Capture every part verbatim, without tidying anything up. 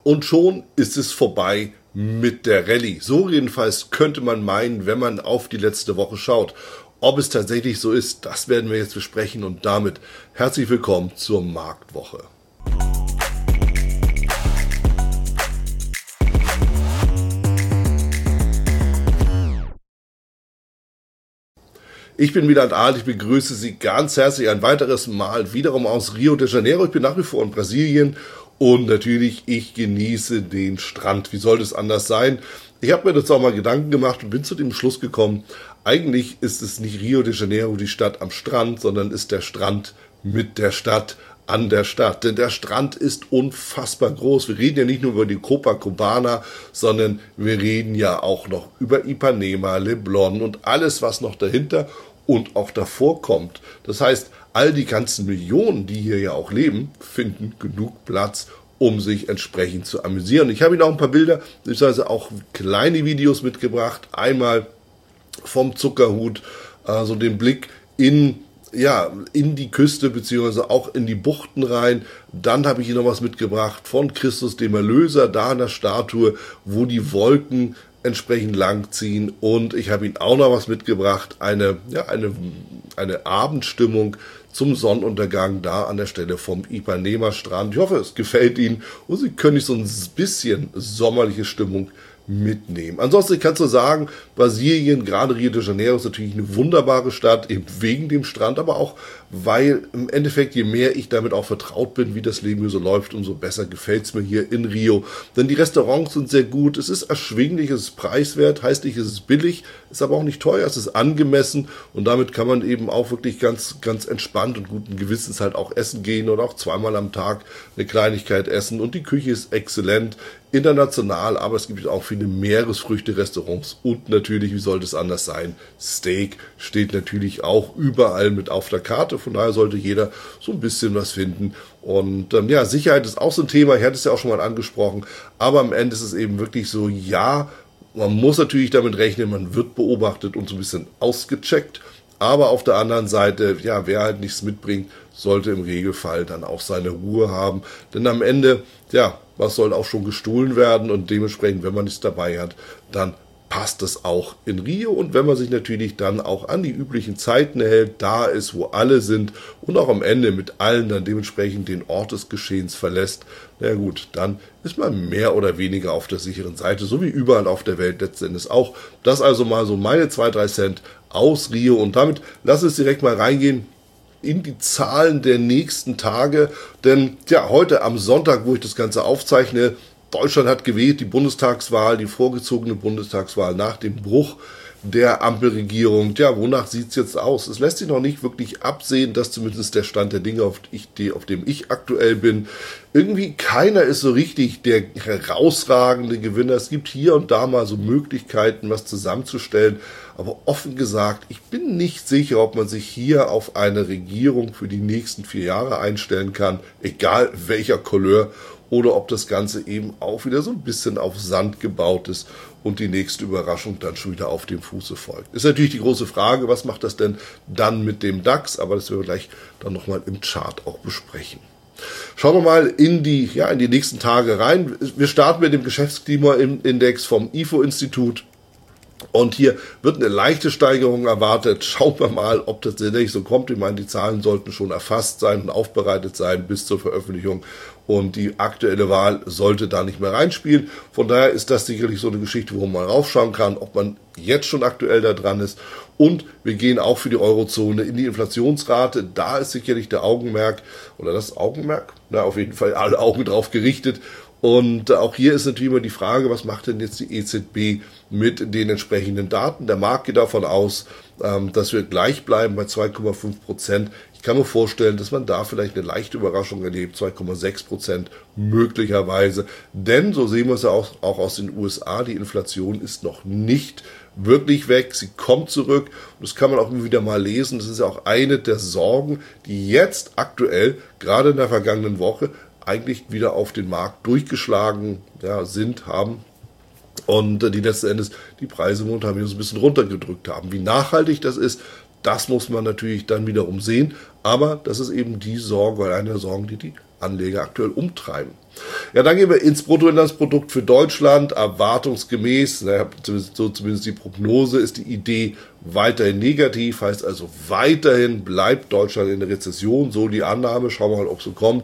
Und schon ist es vorbei mit der Rallye. So jedenfalls könnte man meinen, wenn man auf die letzte Woche schaut. Ob es tatsächlich so ist, das werden wir jetzt besprechen und damit herzlich willkommen zur Marktwoche. Ich bin Wieland Ahl, ich begrüße Sie ganz herzlich ein weiteres Mal wiederum aus Rio de Janeiro. Ich bin nach wie vor in Brasilien. Und natürlich, ich genieße den Strand. Wie soll das anders sein? Ich habe mir dazu auch mal Gedanken gemacht und bin zu dem Schluss gekommen, eigentlich ist es nicht Rio de Janeiro, die Stadt am Strand, sondern ist der Strand mit der Stadt an der Stadt. Denn der Strand ist unfassbar groß. Wir reden ja nicht nur über die Copacabana, sondern wir reden ja auch noch über Ipanema, Leblon und alles, was noch dahinter und auch davor kommt. Das heißt, all die ganzen Millionen, die hier ja auch leben, finden genug Platz, um sich entsprechend zu amüsieren. Ich habe Ihnen auch ein paar Bilder, beziehungsweise auch kleine Videos mitgebracht. Einmal vom Zuckerhut, also den Blick in, ja, in die Küste, beziehungsweise auch in die Buchten rein. Dann habe ich Ihnen noch was mitgebracht von Christus dem Erlöser, da an der Statue, wo die Wolken entsprechend langziehen, und ich habe Ihnen auch noch was mitgebracht, eine, ja, eine, eine Abendstimmung zum Sonnenuntergang da an der Stelle vom Ipanema-Strand. Ich hoffe, es gefällt Ihnen und Sie können nicht so ein bisschen sommerliche Stimmung mitnehmen. Ansonsten kannst du sagen, Brasilien, gerade Rio de Janeiro, ist natürlich eine wunderbare Stadt, eben wegen dem Strand, aber auch, weil im Endeffekt, je mehr ich damit auch vertraut bin, wie das Leben hier so läuft, umso besser gefällt es mir hier in Rio. Denn die Restaurants sind sehr gut, es ist erschwinglich, es ist preiswert, heißt nicht, es ist billig, ist aber auch nicht teuer, es ist angemessen und damit kann man eben auch wirklich ganz, ganz entspannt und guten Gewissens halt auch essen gehen oder auch zweimal am Tag eine Kleinigkeit essen, und die Küche ist exzellent. International, aber es gibt auch viele Meeresfrüchte-Restaurants und natürlich, wie soll das anders sein, Steak steht natürlich auch überall mit auf der Karte, von daher sollte jeder so ein bisschen was finden. Und ähm, ja, Sicherheit ist auch so ein Thema, ich hatte es ja auch schon mal angesprochen, aber am Ende ist es eben wirklich so, ja, man muss natürlich damit rechnen, man wird beobachtet und so ein bisschen ausgecheckt. Aber auf der anderen Seite, ja, wer halt nichts mitbringt, sollte im Regelfall dann auch seine Ruhe haben. Denn am Ende, ja, was soll auch schon gestohlen werden? Und dementsprechend, wenn man nichts dabei hat, dann passt es auch in Rio. Und wenn man sich natürlich dann auch an die üblichen Zeiten hält, da ist, wo alle sind und auch am Ende mit allen dann dementsprechend den Ort des Geschehens verlässt, na gut, dann ist man mehr oder weniger auf der sicheren Seite, so wie überall auf der Welt letzten Endes auch. Das also mal so meine zwei, drei Cent aus Rio, und damit lass uns direkt mal reingehen in die Zahlen der nächsten Tage, denn ja, heute am Sonntag, wo ich das Ganze aufzeichne, Deutschland hat gewählt, die Bundestagswahl, die vorgezogene Bundestagswahl nach dem Bruch der Ampelregierung. Ja, wonach sieht's jetzt aus? Es lässt sich noch nicht wirklich absehen, dass zumindest der Stand der Dinge, auf, ich, die, auf dem ich aktuell bin, irgendwie keiner ist so richtig der herausragende Gewinner. Es gibt hier und da mal so Möglichkeiten, was zusammenzustellen. Aber offen gesagt, ich bin nicht sicher, ob man sich hier auf eine Regierung für die nächsten vier Jahre einstellen kann, egal welcher Couleur, oder ob das Ganze eben auch wieder so ein bisschen auf Sand gebaut ist und die nächste Überraschung dann schon wieder auf dem Fuße folgt. Ist natürlich die große Frage, was macht das denn dann mit dem DAX? Aber das werden wir gleich dann nochmal im Chart auch besprechen. Schauen wir mal in die, ja, in die nächsten Tage rein. Wir starten mit dem Geschäftsklimaindex vom I F O-Institut. Und hier wird eine leichte Steigerung erwartet. Schauen wir mal, ob das tatsächlich so kommt. Ich meine, die Zahlen sollten schon erfasst sein und aufbereitet sein bis zur Veröffentlichung. Und die aktuelle Wahl sollte da nicht mehr reinspielen. Von daher ist das sicherlich so eine Geschichte, wo man raufschauen kann, ob man jetzt schon aktuell da dran ist. Und wir gehen auch für die Eurozone in die Inflationsrate. Da ist sicherlich der Augenmerk, oder das Augenmerk, na, auf jeden Fall alle Augen drauf gerichtet. Und auch hier ist natürlich immer die Frage, was macht denn jetzt die E Z B mit den entsprechenden Daten? Der Markt geht davon aus, dass wir gleich bleiben bei zwei Komma fünf Prozent. Ich kann mir vorstellen, dass man da vielleicht eine leichte Überraschung erlebt, zwei Komma sechs Prozent möglicherweise. Denn, so sehen wir es ja auch, auch aus den U S A, die Inflation ist noch nicht wirklich weg, sie kommt zurück. Und das kann man auch immer wieder mal lesen. Das ist ja auch eine der Sorgen, die jetzt aktuell, gerade in der vergangenen Woche, eigentlich wieder auf den Markt durchgeschlagen, ja, sind, haben und die letzten Endes die Preise momentan wieder so ein bisschen runtergedrückt haben. Wie nachhaltig das ist, das muss man natürlich dann wiederum sehen, aber das ist eben die Sorge, oder eine der Sorgen, die die Anleger aktuell umtreiben. Ja, dann gehen wir ins Bruttoinlandsprodukt für Deutschland. Erwartungsgemäß, naja, so zumindest die Prognose, ist die Idee weiterhin negativ. Heißt also, weiterhin bleibt Deutschland in der Rezession. So die Annahme. Schauen wir mal, ob es so kommt.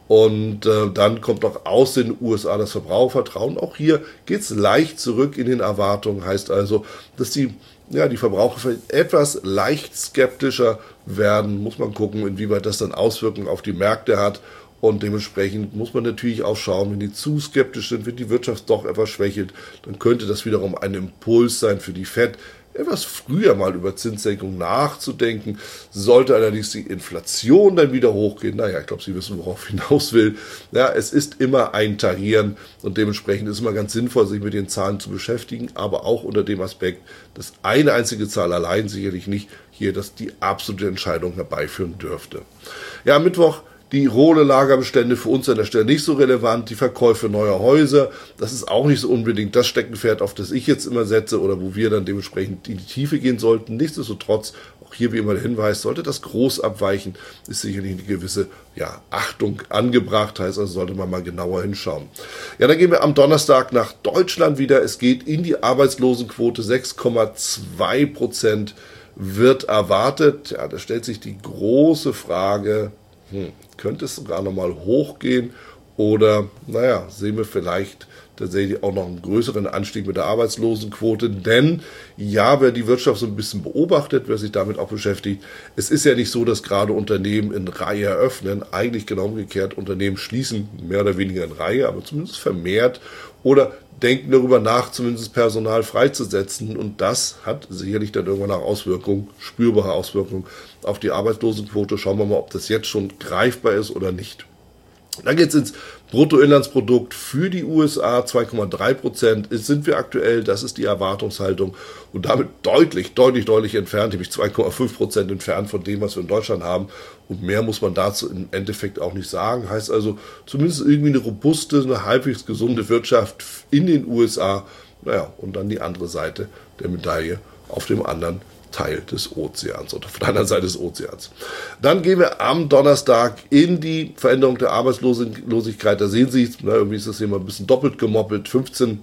Und äh, dann kommt auch aus den U S A das Verbrauchervertrauen. Auch hier geht es leicht zurück in den Erwartungen. Heißt also, dass die, ja, die Verbraucher vielleicht etwas leicht skeptischer werden. Muss man gucken, inwieweit das dann Auswirkungen auf die Märkte hat. Und dementsprechend muss man natürlich auch schauen, wenn die zu skeptisch sind, wenn die Wirtschaft doch etwas schwächelt, dann könnte das wiederum ein Impuls sein für die Fed, etwas früher mal über Zinssenkung nachzudenken. Sollte allerdings die Inflation dann wieder hochgehen, naja, ich glaube, Sie wissen, worauf ich hinaus will. Ja, es ist immer ein Tarieren und dementsprechend ist es immer ganz sinnvoll, sich mit den Zahlen zu beschäftigen, aber auch unter dem Aspekt, dass eine einzige Zahl allein sicherlich nicht hier das die absolute Entscheidung herbeiführen dürfte. Ja, am Mittwoch die rohe Lagerbestände für uns an der Stelle nicht so relevant. Die Verkäufe neuer Häuser, das ist auch nicht so unbedingt das Steckenpferd, auf das ich jetzt immer setze oder wo wir dann dementsprechend in die Tiefe gehen sollten. Nichtsdestotrotz, auch hier wie immer der Hinweis, sollte das groß abweichen, ist sicherlich eine gewisse ja, Achtung angebracht. Heißt also, sollte man mal genauer hinschauen. Ja, dann gehen wir am Donnerstag nach Deutschland wieder. Es geht in die Arbeitslosenquote, sechs Komma zwei Prozent wird erwartet. Ja, da stellt sich die große Frage, Hm, könnte es sogar nochmal hochgehen oder, naja, sehen wir vielleicht tatsächlich auch noch einen größeren Anstieg mit der Arbeitslosenquote, denn ja, wer die Wirtschaft so ein bisschen beobachtet, wer sich damit auch beschäftigt, es ist ja nicht so, dass gerade Unternehmen in Reihe eröffnen, eigentlich genau umgekehrt, Unternehmen schließen mehr oder weniger in Reihe, aber zumindest vermehrt oder denken darüber nach, zumindest Personal freizusetzen und das hat sicherlich dann irgendwann auch Auswirkungen, spürbare Auswirkungen auf die Arbeitslosenquote. Schauen wir mal, ob das jetzt schon greifbar ist oder nicht. Dann geht es ins Bruttoinlandsprodukt für die U S A, zwei Komma drei Prozent sind wir aktuell, das ist die Erwartungshaltung und damit deutlich, deutlich, deutlich entfernt, nämlich zwei Komma fünf Prozent entfernt von dem, was wir in Deutschland haben und mehr muss man dazu im Endeffekt auch nicht sagen. Heißt also zumindest irgendwie eine robuste, eine halbwegs gesunde Wirtschaft in den U S A, naja, und dann die andere Seite der Medaille auf dem anderen Teil des Ozeans oder auf der anderen Seite des Ozeans. Dann gehen wir am Donnerstag in die Veränderung der Arbeitslosigkeit. Da sehen Sie, na, irgendwie ist das hier mal ein bisschen doppelt gemoppelt. fünfzehn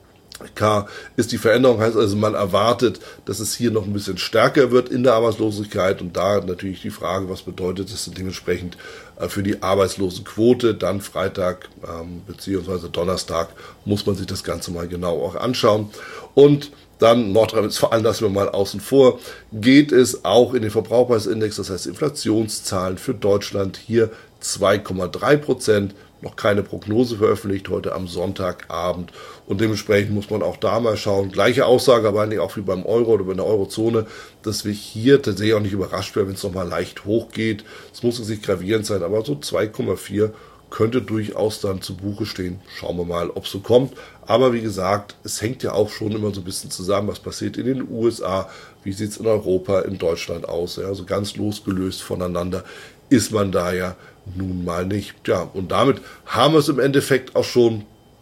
K ist die Veränderung, heißt also, man erwartet, dass es hier noch ein bisschen stärker wird in der Arbeitslosigkeit und da natürlich die Frage, was bedeutet das dementsprechend für die Arbeitslosenquote. Dann Freitag ähm, beziehungsweise Donnerstag muss man sich das Ganze mal genau auch anschauen und dann Nordrhein-Westfalen lassen wir mal außen vor, geht es auch in den Verbraucherpreisindex, das heißt Inflationszahlen für Deutschland hier zwei Komma drei Prozent, noch keine Prognose veröffentlicht, heute am Sonntagabend und dementsprechend muss man auch da mal schauen, gleiche Aussage, aber eigentlich auch wie beim Euro oder bei der Eurozone, dass wir hier tatsächlich auch nicht überrascht werden, wenn es nochmal leicht hochgeht, es muss nicht gravierend sein, aber so zwei Komma vier könnte durchaus dann zu Buche stehen. Schauen wir mal, ob es so kommt. Aber wie gesagt, es hängt ja auch schon immer so ein bisschen zusammen, was passiert in den U S A, wie sieht es in Europa, in Deutschland aus. Ja, also ganz losgelöst voneinander ist man da ja nun mal nicht. Ja, und damit haben wir es im Endeffekt auch schon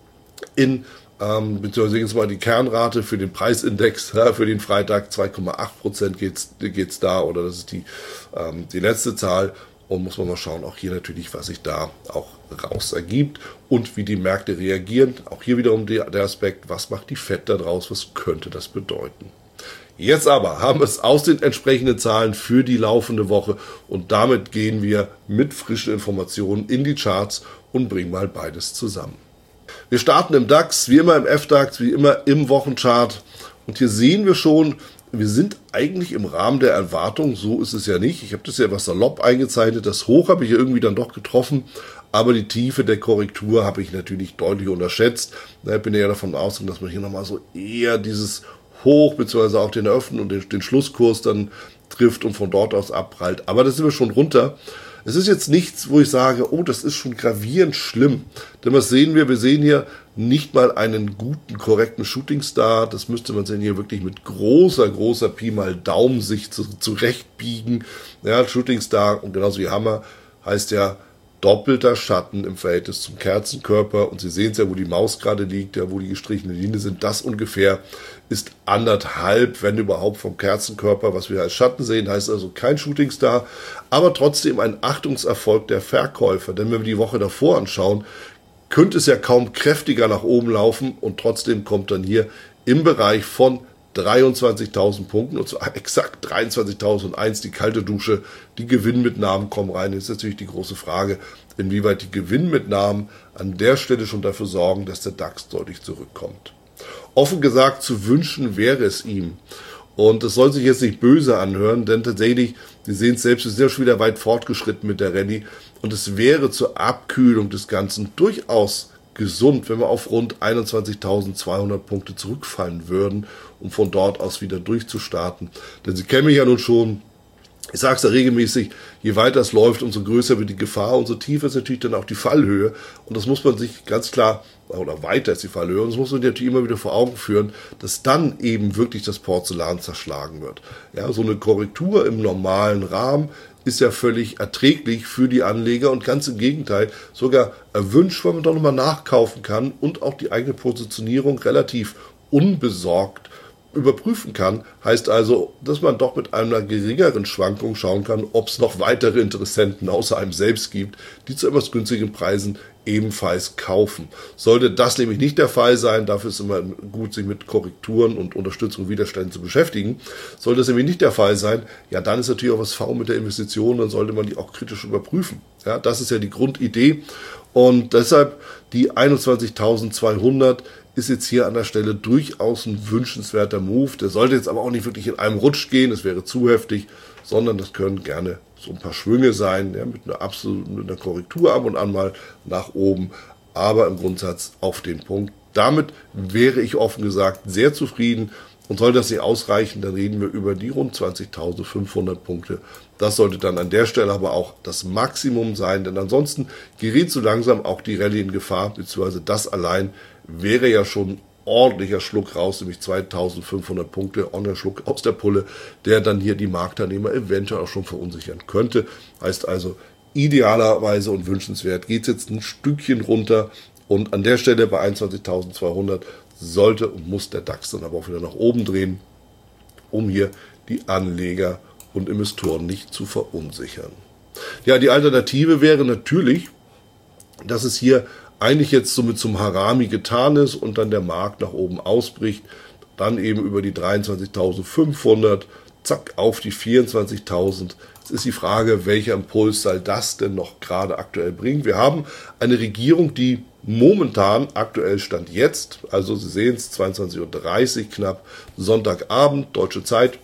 in, ähm, beziehungsweise jetzt mal die Kernrate für den Preisindex, ja, für den Freitag zwei Komma acht Prozent geht's, geht's da, oder das ist die, ähm, die letzte Zahl. Und muss man mal schauen, auch hier natürlich, was sich da auch raus ergibt und wie die Märkte reagieren. Auch hier wiederum der, der Aspekt, was macht die Fed da draus, was könnte das bedeuten. Jetzt aber haben wir es aus den entsprechenden Zahlen für die laufende Woche und damit gehen wir mit frischen Informationen in die Charts und bringen mal beides zusammen. Wir starten im DAX, wie immer im F DAX, wie immer im Wochenchart und hier sehen wir schon, wir sind eigentlich im Rahmen der Erwartung, so ist es ja nicht. Ich habe das ja etwas salopp eingezeichnet, das Hoch habe ich irgendwie dann doch getroffen, aber die Tiefe der Korrektur habe ich natürlich deutlich unterschätzt. Ich bin ja davon ausgegangen, dass man hier nochmal so eher dieses Hoch, beziehungsweise auch den Eröffnung und den, den Schlusskurs dann trifft und von dort aus abprallt. Aber da sind wir schon runter. Es ist jetzt nichts, wo ich sage, oh, das ist schon gravierend schlimm. Denn was sehen wir? Wir sehen hier nicht mal einen guten, korrekten Shooting Star. Das müsste man sehen hier wirklich mit großer, großer Pi mal Daumen sich zu, zurechtbiegen. Ja, Shooting Star und genauso wie Hammer heißt ja doppelter Schatten im Verhältnis zum Kerzenkörper. Und Sie sehen es ja, wo die Maus gerade liegt, ja, wo die gestrichene Linie sind. Das ungefähr ist anderthalb, wenn überhaupt, vom Kerzenkörper. Was wir als Schatten sehen, heißt also kein Shootingstar, aber trotzdem ein Achtungserfolg der Verkäufer. Denn wenn wir die Woche davor anschauen, könnte es ja kaum kräftiger nach oben laufen und trotzdem kommt dann hier im Bereich von dreiundzwanzigtausend Punkten und zwar exakt dreiundzwanzigtausendeins die kalte Dusche. Die Gewinnmitnahmen kommen rein. Jetzt ist natürlich die große Frage, inwieweit die Gewinnmitnahmen an der Stelle schon dafür sorgen, dass der DAX deutlich zurückkommt. Offen gesagt, zu wünschen wäre es ihm. Und es soll sich jetzt nicht böse anhören, denn tatsächlich, Sie sehen es selbst, wir sind ja schon wieder weit fortgeschritten mit der Rallye. Und es wäre zur Abkühlung des Ganzen durchaus gesund, wenn wir auf rund einundzwanzigtausendzweihundert Punkte zurückfallen würden, um von dort aus wieder durchzustarten. Denn Sie kennen mich ja nun schon. Ich sage es ja regelmäßig, je weiter es läuft, umso größer wird die Gefahr, umso tiefer ist natürlich dann auch die Fallhöhe. Und das muss man sich ganz klar, oder weiter ist die Fallhöhe, und das muss man sich natürlich immer wieder vor Augen führen, dass dann eben wirklich das Porzellan zerschlagen wird. Ja, so eine Korrektur im normalen Rahmen ist ja völlig erträglich für die Anleger und ganz im Gegenteil, sogar erwünscht, weil man doch nochmal nachkaufen kann und auch die eigene Positionierung relativ unbesorgt überprüfen kann. Heißt also, dass man doch mit einer geringeren Schwankung schauen kann, ob es noch weitere Interessenten außer einem selbst gibt, die zu etwas günstigen Preisen ebenfalls kaufen. Sollte das nämlich nicht der Fall sein, dafür ist immer gut, sich mit Korrekturen und Unterstützung und Widerständen zu beschäftigen. Sollte das nämlich nicht der Fall sein, ja, dann ist natürlich auch was faul mit der Investition, dann sollte man die auch kritisch überprüfen. Ja, das ist ja die Grundidee und deshalb die einundzwanzigtausendzweihundert ist jetzt hier an der Stelle durchaus ein wünschenswerter Move. Der sollte jetzt aber auch nicht wirklich in einem Rutsch gehen, das wäre zu heftig, sondern das können gerne so ein paar Schwünge sein, ja, mit einer absoluten mit einer Korrektur ab und an mal nach oben, aber im Grundsatz auf den Punkt. Damit wäre ich offen gesagt sehr zufrieden und sollte das nicht ausreichen, dann reden wir über die rund zwanzigtausendfünfhundert Punkte. Das sollte dann an der Stelle aber auch das Maximum sein, denn ansonsten gerät so langsam auch die Rallye in Gefahr, beziehungsweise das allein wäre ja schon ordentlicher Schluck raus, nämlich zweitausendfünfhundert Punkte, ordentlicher Schluck aus der Pulle, der dann hier die Marktteilnehmer eventuell auch schon verunsichern könnte. Heißt also, idealerweise und wünschenswert geht es jetzt ein Stückchen runter und an der Stelle bei einundzwanzigtausendzweihundert sollte und muss der DAX dann aber auch wieder nach oben drehen, um hier die Anleger und Investoren nicht zu verunsichern. Ja, die Alternative wäre natürlich, dass es hier eigentlich jetzt somit zum Harami getan ist und dann der Markt nach oben ausbricht, dann eben über die dreiundzwanzigtausendfünfhundert, zack, auf die vierundzwanzigtausend. Jetzt ist die Frage, welcher Impuls soll das denn noch gerade aktuell bringen? Wir haben eine Regierung, die momentan, aktuell Stand jetzt, also Sie sehen es, zweiundzwanzig Uhr dreißig knapp, Sonntagabend, deutsche Zeit,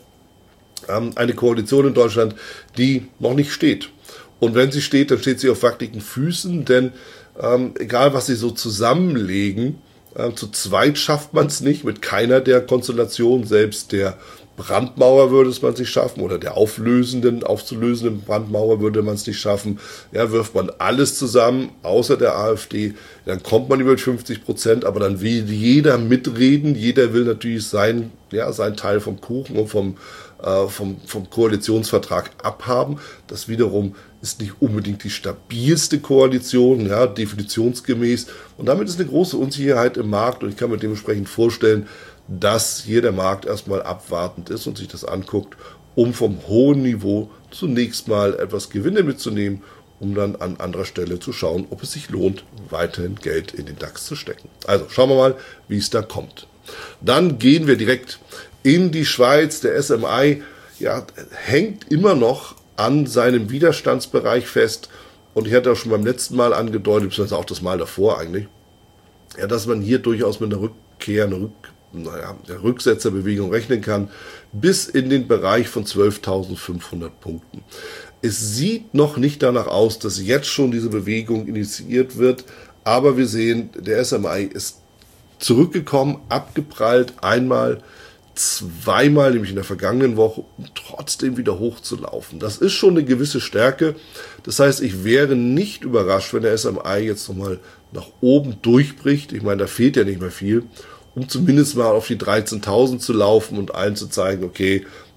eine Koalition in Deutschland, die noch nicht steht. Und wenn sie steht, dann steht sie auf wackeligen Füßen, denn Ähm, egal was sie so zusammenlegen, äh, zu zweit schafft man es nicht, mit keiner der Konstellationen, selbst der Brandmauer würde es man sich schaffen oder der auflösenden, aufzulösenden Brandmauer würde man es nicht schaffen. Ja, wirft man alles zusammen, außer der AfD, dann kommt man über fünfzig Prozent, aber dann will jeder mitreden, jeder will natürlich sein, ja, sein Teil vom Kuchen und vom, äh, vom, vom Koalitionsvertrag abhaben. Das wiederum ist nicht unbedingt die stabilste Koalition, ja, definitionsgemäß. Und damit ist eine große Unsicherheit im Markt und ich kann mir dementsprechend vorstellen, dass hier der Markt erstmal abwartend ist und sich das anguckt, um vom hohen Niveau zunächst mal etwas Gewinne mitzunehmen, um dann an anderer Stelle zu schauen, ob es sich lohnt, weiterhin Geld in den DAX zu stecken. Also schauen wir mal, wie es da kommt. Dann gehen wir direkt in die Schweiz. Der S M I ja, hängt immer noch an seinem Widerstandsbereich fest und ich hatte auch schon beim letzten Mal angedeutet, beziehungsweise auch das Mal davor eigentlich, ja, dass man hier durchaus mit einer Rückkehr, einer Rück, naja, der Rücksetzerbewegung rechnen kann, bis in den Bereich von zwölftausendfünfhundert Punkten. Es sieht noch nicht danach aus, dass jetzt schon diese Bewegung initiiert wird, aber wir sehen, der S M I ist zurückgekommen, abgeprallt, einmal, zweimal, nämlich in der vergangenen Woche, um trotzdem wieder hochzulaufen. Das ist schon eine gewisse Stärke. Das heißt, ich wäre nicht überrascht, wenn der S M I jetzt nochmal nach oben durchbricht. Ich meine, da fehlt ja nicht mehr viel, um zumindest mal auf die dreizehntausend zu laufen und allen zu zeigen, okay,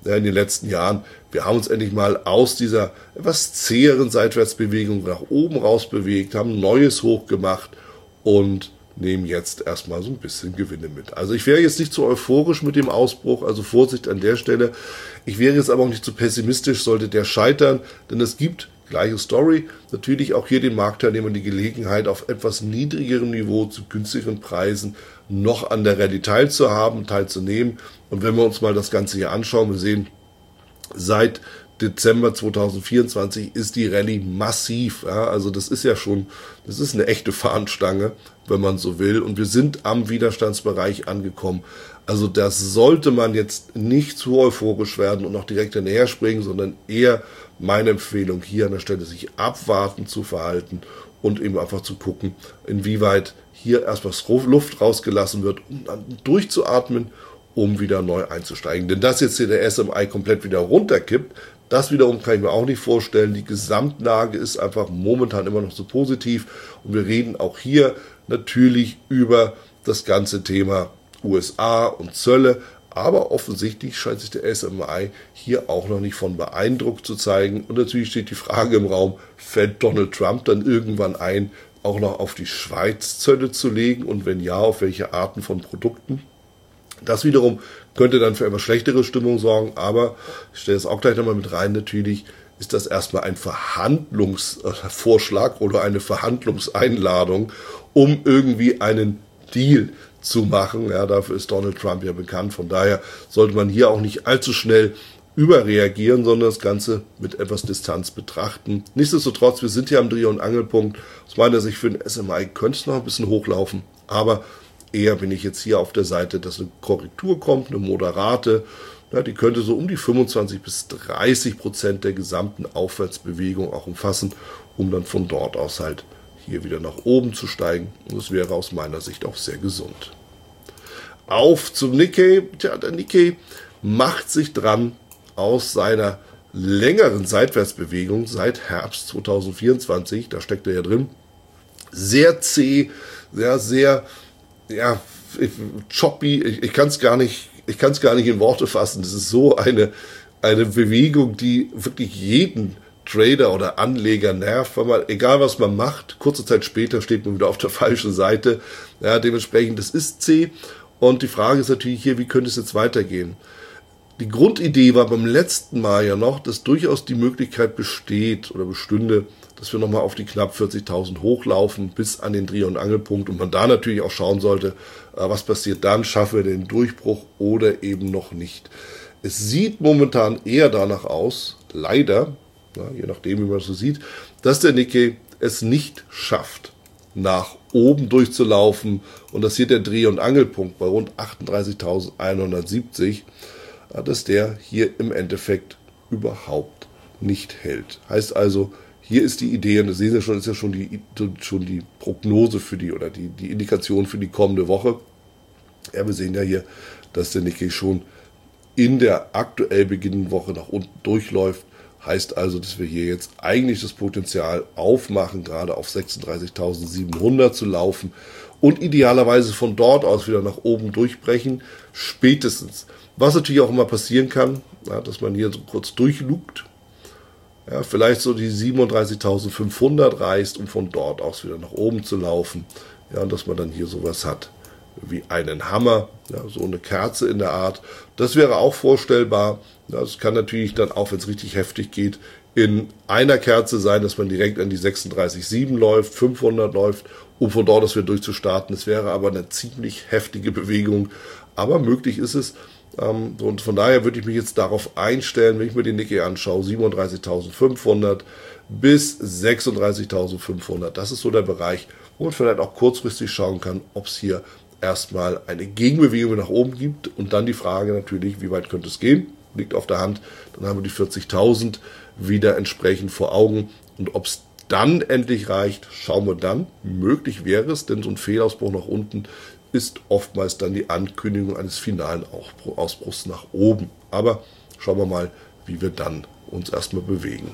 ja, in den letzten Jahren. Wir haben uns endlich mal aus dieser etwas zäheren Seitwärtsbewegung nach oben raus bewegt, haben ein neues Hoch gemacht und nehmen jetzt erstmal so ein bisschen Gewinne mit. Also ich wäre jetzt nicht zu euphorisch mit dem Ausbruch, also Vorsicht an der Stelle. Ich wäre jetzt aber auch nicht zu pessimistisch, sollte der scheitern, denn es gibt, gleiche Story, natürlich auch hier den Marktteilnehmern die Gelegenheit, auf etwas niedrigerem Niveau zu günstigeren Preisen noch an der Rallye teilzuhaben, teilzunehmen. Und wenn wir uns mal das Ganze hier anschauen, wir sehen, seit Dezember zweitausendvierundzwanzig ist die Rallye massiv. Ja, also das ist ja schon, das ist eine echte Fahnenstange, wenn man so will. Und wir sind am Widerstandsbereich angekommen. Also das sollte man jetzt nicht zu euphorisch werden und noch direkt hinterher springen, sondern eher meine Empfehlung hier an der Stelle, sich abwarten zu verhalten und eben einfach zu gucken, inwieweit hier erstmal Luft rausgelassen wird, um dann durchzuatmen, um wieder neu einzusteigen. Denn dass jetzt hier der S M I komplett wieder runterkippt, das wiederum kann ich mir auch nicht vorstellen. Die Gesamtlage ist einfach momentan immer noch so positiv. Und wir reden auch hier natürlich über das ganze Thema U S A und Zölle. Aber offensichtlich scheint sich der S M I hier auch noch nicht von beeindruckt zu zeigen. Und natürlich steht die Frage im Raum, fällt Donald Trump dann irgendwann ein, auch noch auf die Schweiz Zölle zu legen? Und wenn ja, auf welche Arten von Produkten? Das wiederum könnte dann für etwas schlechtere Stimmung sorgen, aber ich stelle es auch gleich nochmal mit rein, natürlich ist das erstmal ein Verhandlungsvorschlag oder eine Verhandlungseinladung, um irgendwie einen Deal zu machen. Ja, dafür ist Donald Trump ja bekannt, von daher sollte man hier auch nicht allzu schnell überreagieren, sondern das Ganze mit etwas Distanz betrachten. Nichtsdestotrotz, wir sind hier am Dreh- und Angelpunkt. Aus meiner Sicht für den S M I könnte es noch ein bisschen hochlaufen, aber eher bin ich jetzt hier auf der Seite, dass eine Korrektur kommt, eine moderate, ja, die könnte so um die fünfundzwanzig bis dreißig Prozent der gesamten Aufwärtsbewegung auch umfassen, um dann von dort aus halt hier wieder nach oben zu steigen. Und das wäre aus meiner Sicht auch sehr gesund. Auf zum Nikkei. Tja, der Nikkei macht sich dran, aus seiner längeren Seitwärtsbewegung seit Herbst zweitausendvierundzwanzig, da steckt er ja drin, sehr zäh, sehr, sehr ja, choppy, ich, ich kann es gar nicht, ich kann es gar nicht in Worte fassen. Das ist so eine, eine Bewegung, die wirklich jeden Trader oder Anleger nervt, weil man, egal was man macht, kurze Zeit später steht man wieder auf der falschen Seite. Ja, dementsprechend, das ist zäh. Und die Frage ist natürlich hier, wie könnte es jetzt weitergehen? Die Grundidee war beim letzten Mal ja noch, dass durchaus die Möglichkeit besteht oder bestünde, dass wir nochmal auf die knapp vierzigtausend hochlaufen bis an den Dreh- und Angelpunkt und man da natürlich auch schauen sollte, was passiert dann, schaffen wir den Durchbruch oder eben noch nicht. Es sieht momentan eher danach aus, leider, ja, je nachdem wie man es so sieht, dass der Nikkei es nicht schafft, nach oben durchzulaufen und dass hier der Dreh- und Angelpunkt bei rund achtunddreißigtausendeinhundertsiebzig, dass der hier im Endeffekt überhaupt nicht hält. Heißt also, hier ist die Idee, und das sehen Sie schon, ist ja schon die, schon die Prognose für die, oder die, die Indikation für die kommende Woche. Ja, wir sehen ja hier, dass der Nikkei schon in der aktuell beginnenden Woche nach unten durchläuft. Heißt also, dass wir hier jetzt eigentlich das Potenzial aufmachen, gerade auf sechsunddreißigtausendsiebenhundert zu laufen und idealerweise von dort aus wieder nach oben durchbrechen, spätestens. Was natürlich auch immer passieren kann, ja, dass man hier so kurz durchlugt, ja, vielleicht so die siebenunddreißigtausendfünfhundert reißt, um von dort aus wieder nach oben zu laufen. Ja, und dass man dann hier sowas hat wie einen Hammer, ja, so eine Kerze in der Art. Das wäre auch vorstellbar. Ja, das kann natürlich dann auch, wenn es richtig heftig geht, in einer Kerze sein, dass man direkt an die sechsunddreißig Komma sieben läuft, fünfhundert läuft, um von dort aus wieder durchzustarten. Es wäre aber eine ziemlich heftige Bewegung, aber möglich ist es. Ähm, und von daher würde ich mich jetzt darauf einstellen, wenn ich mir den Nikkei anschaue, siebenunddreißigtausendfünfhundert bis sechsunddreißigtausendfünfhundert. Das ist so der Bereich, wo man vielleicht auch kurzfristig schauen kann, ob es hier erstmal eine Gegenbewegung nach oben gibt. Und dann die Frage natürlich, wie weit könnte es gehen? Liegt auf der Hand. Dann haben wir die vierzigtausend wieder entsprechend vor Augen. Und ob es dann endlich reicht, schauen wir dann. Möglich wäre es, denn so ein Fehlausbruch nach unten ist oftmals dann die Ankündigung eines finalen Ausbruchs nach oben. Aber schauen wir mal, wie wir dann uns erstmal bewegen.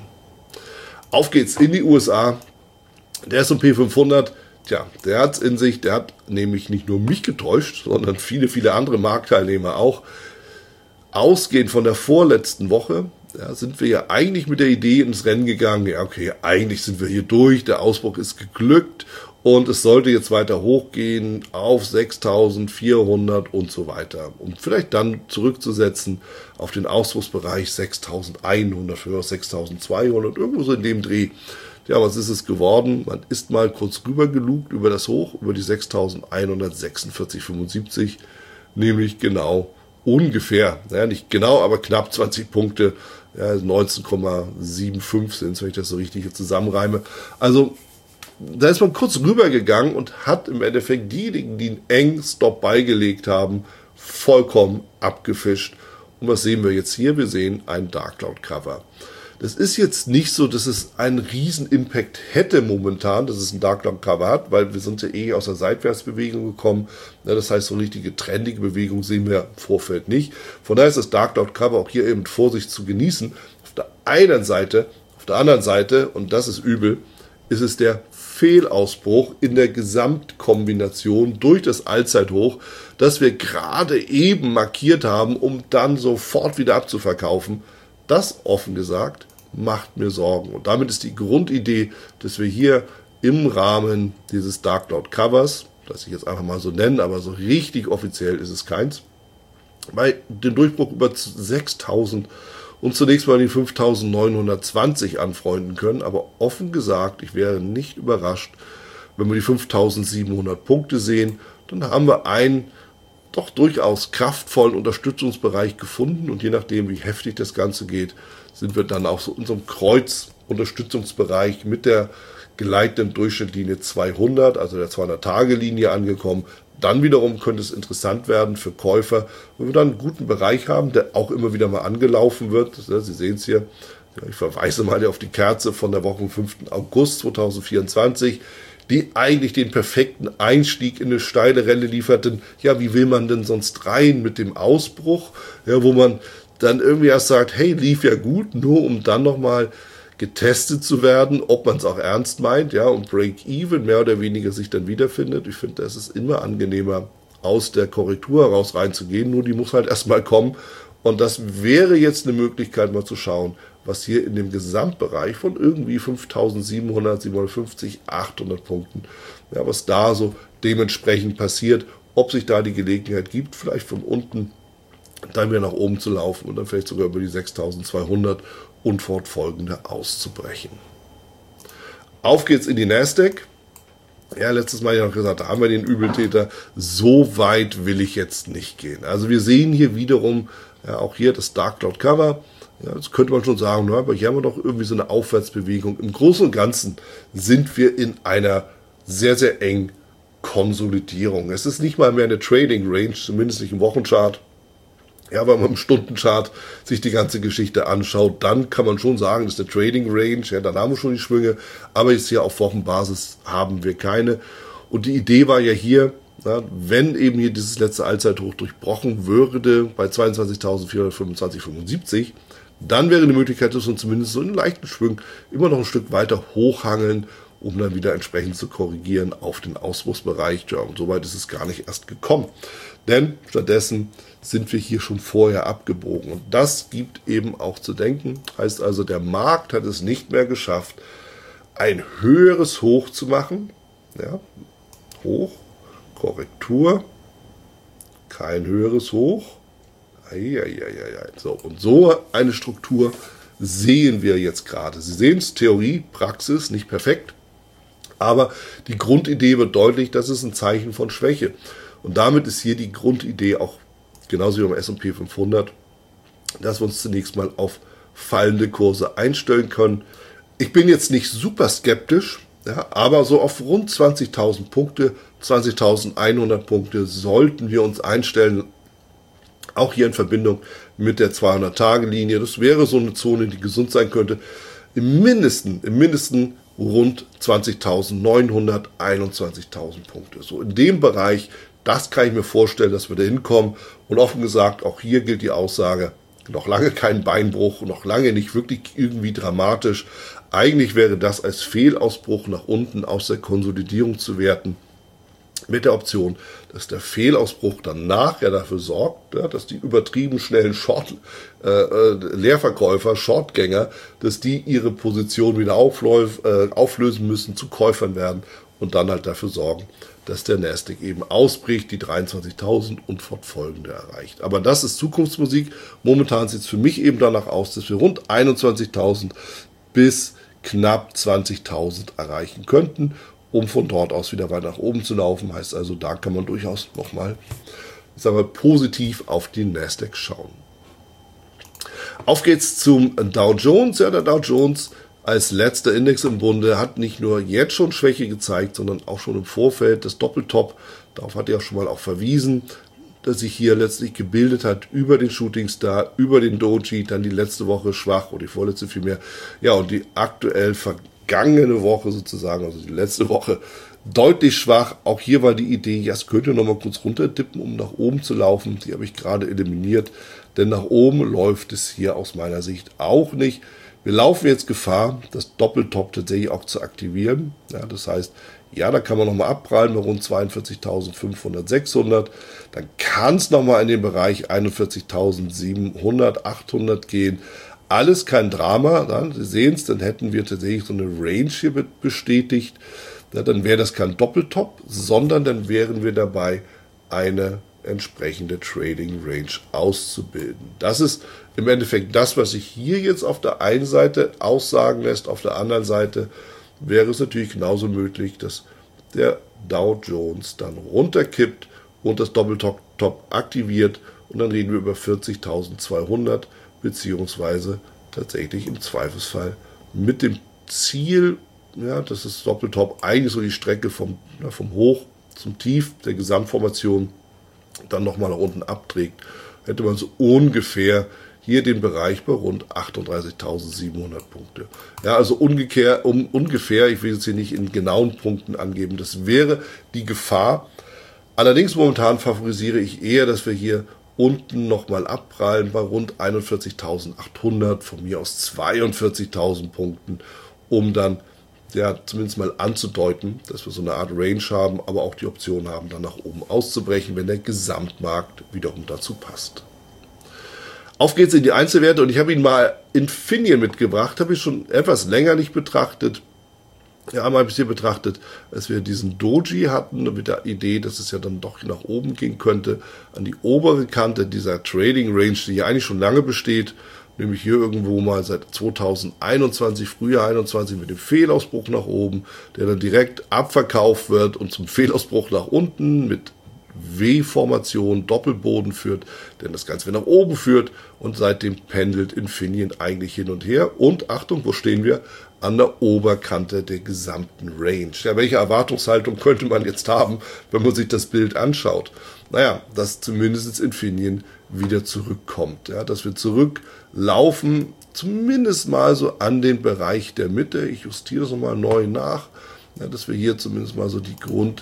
Auf geht's in die U S A. Der S und P fünfhundert, tja, der hat's in sich, der hat nämlich nicht nur mich getäuscht, sondern viele, viele andere Marktteilnehmer auch. Ausgehend von der vorletzten Woche, ja, sind wir ja eigentlich mit der Idee ins Rennen gegangen, ja okay, eigentlich sind wir hier durch, der Ausbruch ist geglückt und es sollte jetzt weiter hochgehen auf sechstausendvierhundert und so weiter. Um vielleicht dann zurückzusetzen auf den Ausbruchsbereich sechstausendeinhundert, für sechstausendzweihundert, irgendwo so in dem Dreh. Ja, was ist es geworden? Man ist mal kurz rüber gelugt über das Hoch, über die sechstausendeinhundertsechsundvierzig Komma fünfundsiebzig, nämlich genau ungefähr, ja, nicht genau, aber knapp zwanzig Punkte, ja, neunzehn Komma fünfundsiebzig sind es, wenn ich das so richtig hier zusammenreime. Also da ist man kurz rübergegangen und hat im Endeffekt diejenigen, die einen engen Stop beigelegt haben, vollkommen abgefischt. Und was sehen wir jetzt hier? Wir sehen ein Dark Cloud Cover. Das ist jetzt nicht so, dass es einen riesen Impact hätte momentan, dass es ein Dark Cloud Cover hat, weil wir sind ja eh aus der Seitwärtsbewegung gekommen. Ja, das heißt, so eine richtige trendige Bewegung sehen wir im Vorfeld nicht. Von daher ist das Dark Cloud Cover auch hier eben mit Vorsicht zu genießen. Auf der einen Seite, auf der anderen Seite, und das ist übel, ist es der Fehlausbruch in der Gesamtkombination durch das Allzeithoch, das wir gerade eben markiert haben, um dann sofort wieder abzuverkaufen. Das, offen gesagt, macht mir Sorgen. Und damit ist die Grundidee, dass wir hier im Rahmen dieses Dark Cloud Covers, das ich jetzt einfach mal so nenne, aber so richtig offiziell ist es keins, bei dem Durchbruch über sechstausend und zunächst mal die fünftausendneunhundertzwanzig anfreunden können. Aber offen gesagt, ich wäre nicht überrascht, wenn wir die fünftausendsiebenhundert Punkte sehen. Dann haben wir einen doch durchaus kraftvollen Unterstützungsbereich gefunden. Und je nachdem, wie heftig das Ganze geht, sind wir dann auch so in unserem Kreuz-Unterstützungsbereich mit der geleitenden Durchschnittslinie zweihundert, also der zweihundert-Tage-Linie angekommen. Dann wiederum könnte es interessant werden für Käufer, wenn wir dann einen guten Bereich haben, der auch immer wieder mal angelaufen wird. Sie sehen es hier, ich verweise mal auf die Kerze von der Woche vom fünften August zweitausendvierundzwanzig, die eigentlich den perfekten Einstieg in eine steile Rallye lieferten. Ja, wie will man denn sonst rein mit dem Ausbruch? Ja, wo man dann irgendwie erst sagt, hey, lief ja gut, nur um dann nochmal getestet zu werden, ob man es auch ernst meint, ja, und Break-Even mehr oder weniger sich dann wiederfindet. Ich finde, es ist immer angenehmer, aus der Korrektur heraus reinzugehen, nur die muss halt erstmal kommen. Und das wäre jetzt eine Möglichkeit, mal zu schauen, was hier in dem Gesamtbereich von irgendwie fünftausendsiebenhundert, siebenhundertfünfzig, achthundert Punkten, ja, was da so dementsprechend passiert, ob sich da die Gelegenheit gibt, vielleicht von unten dann wieder nach oben zu laufen und dann vielleicht sogar über die sechstausendzweihundert und fortfolgende auszubrechen. Auf geht's in die Nasdaq. Ja, letztes Mal ja noch gesagt, da haben wir den Übeltäter. So weit will ich jetzt nicht gehen. Also wir sehen hier wiederum, ja, auch hier das Dark Cloud Cover. Ja, das könnte man schon sagen, na, aber hier haben wir doch irgendwie so eine Aufwärtsbewegung. Im Großen und Ganzen sind wir in einer sehr, sehr engen Konsolidierung. Es ist nicht mal mehr eine Trading Range, zumindest nicht im Wochenchart. Ja, wenn man im Stundenchart sich die ganze Geschichte anschaut, dann kann man schon sagen, das ist eine Trading Range, ja, dann haben wir schon die Schwünge, aber jetzt hier auf Wochenbasis haben wir keine. Und die Idee war ja hier, ja, wenn eben hier dieses letzte Allzeithoch durchbrochen würde bei zweiundzwanzigtausendvierhundertfünfundzwanzig Komma fünfundsiebzig, dann wäre die Möglichkeit, dass wir uns zumindest so in leichten Schwüngen immer noch ein Stück weiter hochhangeln, um dann wieder entsprechend zu korrigieren auf den Ausbruchsbereich. Ja, und soweit ist es gar nicht erst gekommen. Denn stattdessen sind wir hier schon vorher abgebogen. Und das gibt eben auch zu denken. Heißt also, der Markt hat es nicht mehr geschafft, ein höheres Hoch zu machen. Ja, Hoch, Korrektur, kein höheres Hoch. Eieieiei. So, und so eine Struktur sehen wir jetzt gerade. Sie sehen es, Theorie, Praxis, nicht perfekt. Aber die Grundidee wird deutlich, das ist ein Zeichen von Schwäche. Und damit ist hier die Grundidee auch, genauso wie beim S und P fünfhundert, dass wir uns zunächst mal auf fallende Kurse einstellen können. Ich bin jetzt nicht super skeptisch, ja, aber so auf rund zwanzigtausend Punkte, zwanzigtausendeinhundert Punkte sollten wir uns einstellen. Auch hier in Verbindung mit der zweihundert-Tage-Linie. Das wäre so eine Zone, die gesund sein könnte. Im Mindesten, im Mindesten rund zwanzigtausendneunhundert, einundzwanzigtausend Punkte. So in dem Bereich, das kann ich mir vorstellen, dass wir da hinkommen. Und offen gesagt, auch hier gilt die Aussage, noch lange kein Beinbruch, noch lange nicht wirklich irgendwie dramatisch. Eigentlich wäre das als Fehlausbruch nach unten aus der Konsolidierung zu werten. mit der Option, dass der Fehlausbruch dann nachher dafür sorgt, ja, dass die übertrieben schnellen Short, äh, äh, Leerverkäufer, Shortgänger, dass die ihre Position wieder aufläuf, äh, auflösen müssen, zu Käufern werden und dann halt dafür sorgen, dass der Nasdaq eben ausbricht, die dreiundzwanzigtausend und fortfolgende erreicht. Aber das ist Zukunftsmusik. Momentan sieht es für mich eben danach aus, dass wir rund einundzwanzigtausend bis knapp zwanzigtausend erreichen könnten, um von dort aus wieder weiter nach oben zu laufen. Heißt also, da kann man durchaus nochmal, sagen wir, positiv auf den Nasdaq schauen. Auf geht's zum Dow Jones. Ja, der Dow Jones als letzter Index im Bunde hat nicht nur jetzt schon Schwäche gezeigt, sondern auch schon im Vorfeld. Das Doppeltop, darauf hat er auch schon mal auch verwiesen, dass sich hier letztlich gebildet hat über den Shooting Star, über den Doji, dann die letzte Woche schwach oder die vorletzte vielmehr. Ja, und die aktuell vergangene Woche sozusagen, also die letzte Woche, deutlich schwach. Auch hier war die Idee, ja, es könnte noch mal kurz runterdippen, um nach oben zu laufen. Die habe ich gerade eliminiert, denn nach oben läuft es hier aus meiner Sicht auch nicht. Wir laufen jetzt Gefahr, das Doppeltop tatsächlich auch zu aktivieren. Ja, das heißt, ja, da kann man nochmal abprallen bei rund zweiundvierzigtausendfünfhundert, sechshundert. Dann kann es nochmal in den Bereich einundvierzigtausendsiebenhundert, achthundert gehen. Alles kein Drama. Dann, Sie sehen es, dann hätten wir tatsächlich so eine Range hier bestätigt. Ja, dann wäre das kein Doppeltop, sondern dann wären wir dabei, eine entsprechende Trading Range auszubilden. Das ist im Endeffekt das, was sich hier jetzt auf der einen Seite aussagen lässt. Auf der anderen Seite wäre es natürlich genauso möglich, dass der Dow Jones dann runterkippt und das Doppeltop aktiviert und dann reden wir über vierzigtausendzweihundert beziehungsweise tatsächlich im Zweifelsfall mit dem Ziel, ja, dass das Doppeltop eigentlich so die Strecke vom, ja, vom Hoch zum Tief der Gesamtformation dann nochmal nach unten abträgt, hätte man so ungefähr hier den Bereich bei rund achtunddreißigtausendsiebenhundert Punkte. Ja, also ungefähr, um, ungefähr, ich will jetzt hier nicht in genauen Punkten angeben, das wäre die Gefahr. Allerdings momentan favorisiere ich eher, dass wir hier unten nochmal abprallen bei rund einundvierzigtausendachthundert, von mir aus zweiundvierzigtausend Punkten, um dann ja zumindest mal anzudeuten, dass wir so eine Art Range haben, aber auch die Option haben, dann nach oben auszubrechen, wenn der Gesamtmarkt wiederum dazu passt. Auf geht's in die Einzelwerte und ich habe Ihnen mal Infineon mitgebracht, habe ich schon etwas länger nicht betrachtet. Ja, einmal habe ich sie betrachtet, als wir diesen Doji hatten, mit der Idee, dass es ja dann doch nach oben gehen könnte, an die obere Kante dieser Trading Range, die ja eigentlich schon lange besteht, nämlich hier irgendwo mal seit zweitausendeinundzwanzig, Frühjahr einundzwanzig mit dem Fehlausbruch nach oben, der dann direkt abverkauft wird und zum Fehlausbruch nach unten mit W-Formation, Doppelboden führt, denn das Ganze wieder nach oben führt und seitdem pendelt Infineon eigentlich hin und her. Und Achtung, wo stehen wir? An der Oberkante der gesamten Range. Ja, welche Erwartungshaltung könnte man jetzt haben, wenn man sich das Bild anschaut? Naja, dass zumindest Infineon wieder zurückkommt, ja, dass wir zurücklaufen, zumindest mal so an den Bereich der Mitte. Ich justiere das nochmal neu nach, ja, dass wir hier zumindest mal so die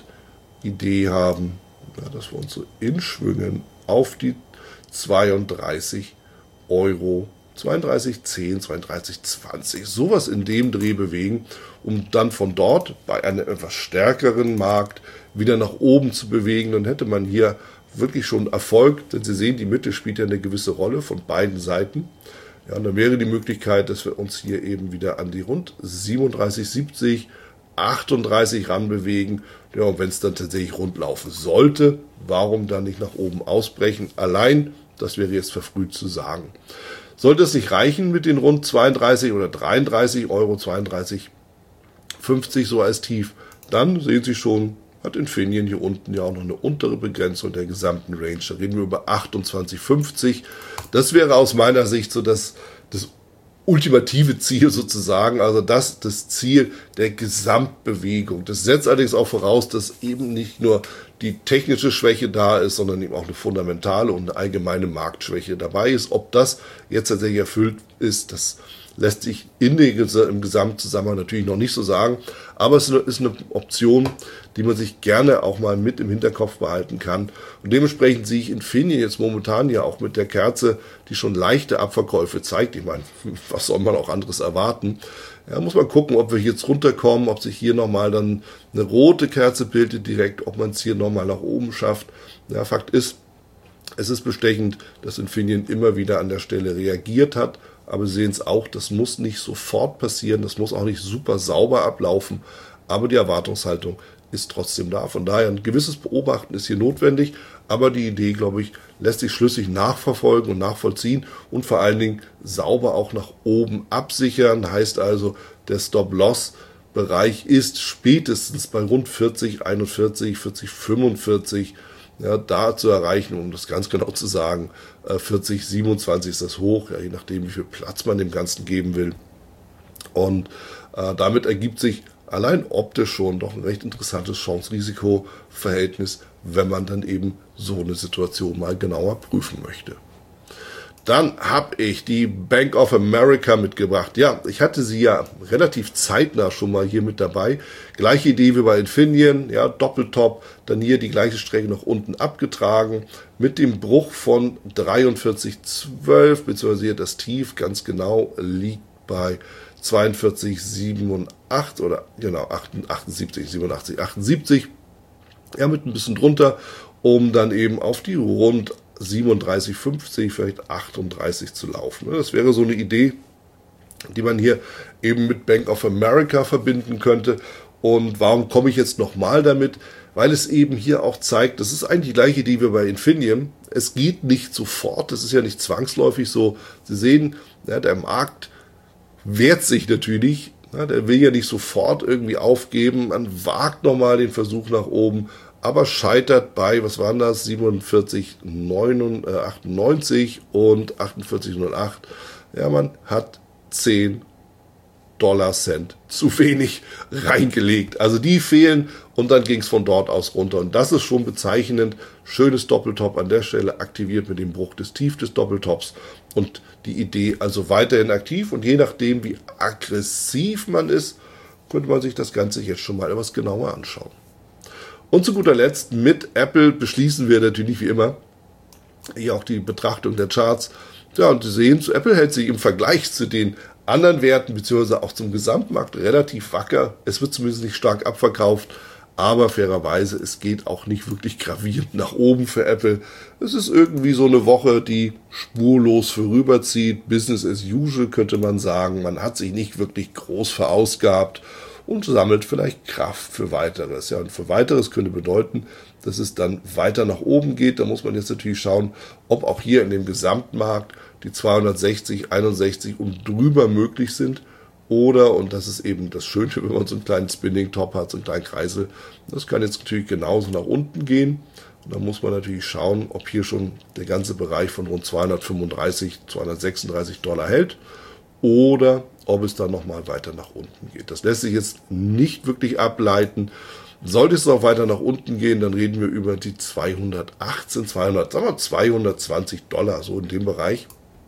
Grundidee haben, ja, dass wir uns so in Schwüngen auf die zweiunddreißig Euro, zweiunddreißig zehn, zweiunddreißig zwanzig, sowas in dem Dreh bewegen, um dann von dort bei einem etwas stärkeren Markt wieder nach oben zu bewegen. Dann hätte man hier wirklich schon Erfolg, denn Sie sehen, die Mitte spielt ja eine gewisse Rolle von beiden Seiten. Ja, und dann wäre die Möglichkeit, dass wir uns hier eben wieder an die rund siebenunddreißig siebzig, achtunddreißig ranbewegen. Ja, und wenn es dann tatsächlich rund laufen sollte, warum dann nicht nach oben ausbrechen? Allein, das wäre jetzt verfrüht zu sagen. Sollte es nicht reichen mit den rund zweiunddreißig oder dreiunddreißig Euro, zweiunddreißig fünfzig so als Tief, dann sehen Sie schon, hat Infineon hier unten ja auch noch eine untere Begrenzung der gesamten Range. Da reden wir über achtundzwanzig fünfzig. Das wäre aus meiner Sicht so das, das ultimative Ziel sozusagen, also das, das Ziel der Gesamtbewegung. Das setzt allerdings auch voraus, dass eben nicht nur die technische Schwäche da ist, sondern eben auch eine fundamentale und eine allgemeine Marktschwäche dabei ist. Ob das jetzt tatsächlich erfüllt ist, das lässt sich in den, im Gesamtzusammenhang natürlich noch nicht so sagen, aber es ist eine Option, die man sich gerne auch mal mit im Hinterkopf behalten kann. Und dementsprechend sehe ich Infineon jetzt momentan ja auch mit der Kerze, die schon leichte Abverkäufe zeigt. Ich meine, was soll man auch anderes erwarten? Ja, muss man gucken, ob wir jetzt runterkommen, ob sich hier nochmal dann eine rote Kerze bildet direkt, ob man es hier nochmal nach oben schafft. Ja, Fakt ist, es ist bestechend, dass Infineon immer wieder an der Stelle reagiert hat, aber Sie sehen es auch, das muss nicht sofort passieren, das muss auch nicht super sauber ablaufen, aber die Erwartungshaltung ist trotzdem da. Von daher ein gewisses Beobachten ist hier notwendig, aber die Idee, glaube ich, lässt sich schlüssig nachverfolgen und nachvollziehen und vor allen Dingen sauber auch nach oben absichern. Heißt also, der Stop-Loss-Bereich ist spätestens bei rund vierzig, einundvierzig, vierzig, fünfundvierzig, ja, da zu erreichen, um das ganz genau zu sagen, vierzig, siebenundzwanzig ist das hoch, ja, je nachdem, wie viel Platz man dem Ganzen geben will. Und äh, damit ergibt sich allein optisch schon doch ein recht interessantes Chance-Risiko-Verhältnis, wenn man dann eben so eine Situation mal genauer prüfen möchte. Dann habe ich die Bank of America mitgebracht. Ja, ich hatte sie ja relativ zeitnah schon mal hier mit dabei. Gleiche Idee wie bei Infineon, ja, Doppeltop, dann hier die gleiche Strecke nach unten abgetragen, mit dem Bruch von dreiundvierzig Komma zwölf, beziehungsweise hier das Tief ganz genau liegt bei zweiundvierzig Komma siebenundachtzig oder genau achtundsiebzig, siebenundachtzig, achtundsiebzig, ja, mit ein bisschen drunter, um dann eben auf die rund siebenunddreißig, fünfzig, vielleicht achtunddreißig zu laufen. Das wäre so eine Idee, die man hier eben mit Bank of America verbinden könnte. Und warum komme ich jetzt nochmal damit? Weil es eben hier auch zeigt, das ist eigentlich die gleiche Idee wie bei Infineon. Es geht nicht sofort, das ist ja nicht zwangsläufig so. Sie sehen, ja, der Markt wehrt sich natürlich, ja, der will ja nicht sofort irgendwie aufgeben. Man wagt nochmal den Versuch nach oben, aber scheitert bei, was waren das, siebenundvierzig Komma achtundneunzig und achtundvierzig Komma null acht. Ja, man hat zehn Dollar Cent zu wenig reingelegt. Also die fehlen und dann ging es von dort aus runter. Und das ist schon bezeichnend. Schönes Doppeltop an der Stelle, aktiviert mit dem Bruch des Tief des Doppeltops. Und die Idee also weiterhin aktiv. Und je nachdem, wie aggressiv man ist, könnte man sich das Ganze jetzt schon mal etwas genauer anschauen. Und zu guter Letzt mit Apple beschließen wir natürlich wie immer hier auch die Betrachtung der Charts. Ja, und Sie sehen, Apple hält sich im Vergleich zu den anderen Werten beziehungsweise auch zum Gesamtmarkt relativ wacker. Es wird zumindest nicht stark abverkauft, aber fairerweise, es geht auch nicht wirklich gravierend nach oben für Apple. Es ist irgendwie so eine Woche, die spurlos vorüberzieht. Business as usual könnte man sagen. Man hat sich nicht wirklich groß verausgabt und sammelt vielleicht Kraft für Weiteres. Ja, und für Weiteres könnte bedeuten, dass es dann weiter nach oben geht. Da muss man jetzt natürlich schauen, ob auch hier in dem Gesamtmarkt die zweihundertsechzig, einundsechzig und drüber möglich sind. Oder, und das ist eben das Schöne, wenn man so einen kleinen Spinning-Top hat, so einen kleinen Kreisel, das kann jetzt natürlich genauso nach unten gehen. Und da muss man natürlich schauen, ob hier schon der ganze Bereich von rund zweihundertfünfunddreißig, zweihundertsechsunddreißig Dollar hält oder ob es dann nochmal weiter nach unten geht. Das lässt sich jetzt nicht wirklich ableiten. Sollte es noch weiter nach unten gehen, dann reden wir über die zweihundertachtzehn, zweihundert, sagen wir zweihundertzwanzig Dollar, so in dem Bereich.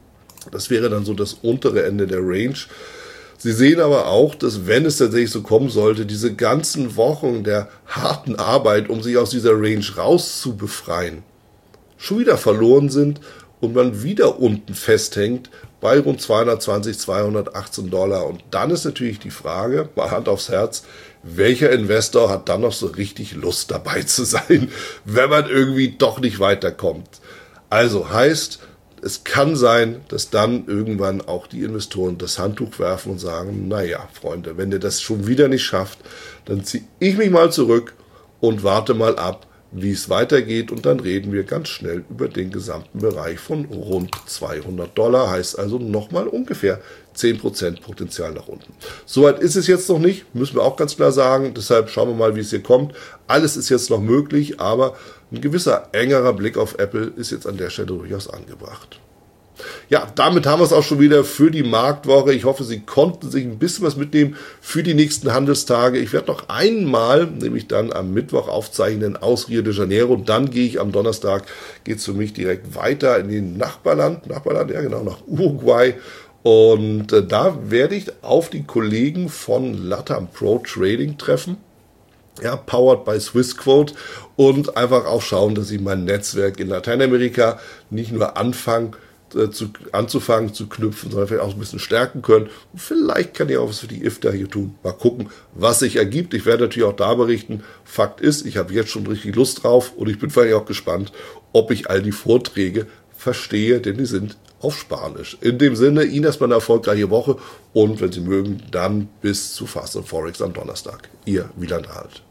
Das wäre dann so das untere Ende der Range. Sie sehen aber auch, dass wenn es tatsächlich so kommen sollte, diese ganzen Wochen der harten Arbeit, um sich aus dieser Range rauszubefreien, schon wieder verloren sind und man wieder unten festhängt bei rund zweihundertzwanzig, zweihundertachtzehn Dollar. Und dann ist natürlich die Frage, mal Hand aufs Herz, welcher Investor hat dann noch so richtig Lust dabei zu sein, wenn man irgendwie doch nicht weiterkommt? Also heißt, es kann sein, dass dann irgendwann auch die Investoren das Handtuch werfen und sagen, naja, Freunde, wenn ihr das schon wieder nicht schafft, dann ziehe ich mich mal zurück und warte mal ab, wie es weitergeht. Und dann reden wir ganz schnell über den gesamten Bereich von rund zweihundert Dollar. Heißt also nochmal ungefähr zehn Prozent Potenzial nach unten. Soweit ist es jetzt noch nicht, müssen wir auch ganz klar sagen. Deshalb schauen wir mal, wie es hier kommt. Alles ist jetzt noch möglich, aber ein gewisser engerer Blick auf Apple ist jetzt an der Stelle durchaus angebracht. Ja, damit haben wir es auch schon wieder für die Marktwoche. Ich hoffe, Sie konnten sich ein bisschen was mitnehmen für die nächsten Handelstage. Ich werde noch einmal, nämlich dann am Mittwoch aufzeichnen aus Rio de Janeiro. Dann gehe ich am Donnerstag, geht es für mich direkt weiter in den Nachbarland, Nachbarland, ja genau, nach Uruguay. Und äh, da werde ich auf die Kollegen von Latam Pro Trading treffen. Ja, powered by Swissquote, und einfach auch schauen, dass ich mein Netzwerk in Lateinamerika nicht nur anfangen, äh, zu, anzufangen zu knüpfen, sondern vielleicht auch ein bisschen stärken können. Und vielleicht kann ich auch was für die I F T A hier tun. Mal gucken, was sich ergibt. Ich werde natürlich auch da berichten. Fakt ist, ich habe jetzt schon richtig Lust drauf, und ich bin vielleicht auch gespannt, ob ich all die Vorträge verstehe, denn die sind auf Spanisch. In dem Sinne, Ihnen erstmal eine erfolgreiche Woche, und wenn Sie mögen, dann bis zu Fast and Forex am Donnerstag. Ihr Wieland Halt.